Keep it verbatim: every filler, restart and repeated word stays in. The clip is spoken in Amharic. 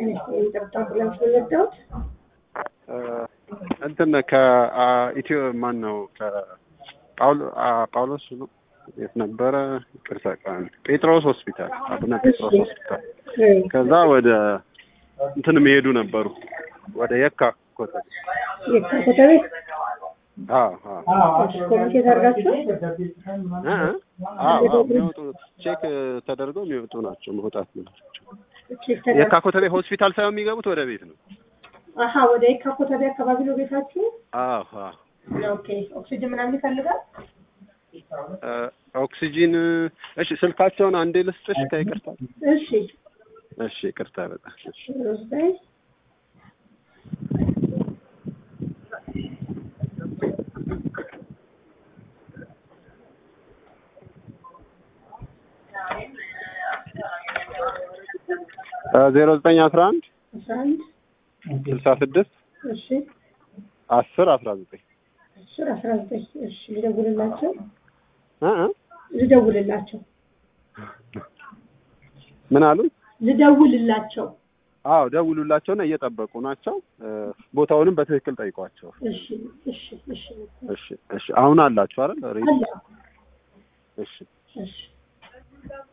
የጠብታ አምቡላንስ ስለመጣሁት እንትን ከኢትዮ ማን ነው ከጳውሎ ጳውሎስ ነው የት ነበረ ቅርሳ ቃል ጴጥሮስ ሆስፒታል አቡነ ጴጥሮስ ሆስፒታል ከዛ ወደ እንትን የሚሄዱ ነበሩ ወደ የካ ኮተቤ የካ ኮተቤ አዎ አዎ ኮሚቴ ታርጋችሁ አዎ አዎ የሚወጡ ቼክ ተደርገው የሚወጡ ናቸው መውጣት ነው የካ ኮተቤ ሆስፒታል ሳይሆን የሚገቡት ወደ ቤት ነው አሃ ወደ የካ ኮተቤ አካባቢ ነው ቤታችሁ አዎ አዎ ኦኬ ኦክሲጅን ምናምን ይፈልጋል ኦክሲጅን እሺ ስልካቸውን አንዴ ልስጥሽ ከይቅርታ እሺ እሺ ይቅርታ በጣም እሺ ዜሮ ዘጠኝ አስራ አንድ አስራ አንድ ስልሳ ስድስት እሺ አስር አስራ ዘጠኝ አስር አስራ ዘጠኝ እሺ ልደውልላቸው እ እ ልደውልላቸው ምን አሉ ልደውልላቸው አዎ ደውሉላቸውና እየጠበቁ ናቸው ቦታውንም በትክክል ጠይቋቸው እሺ እሺ እሺ እሺ እሺ አሁን አላችሁ አይደል ሬዲ እሺ እሺ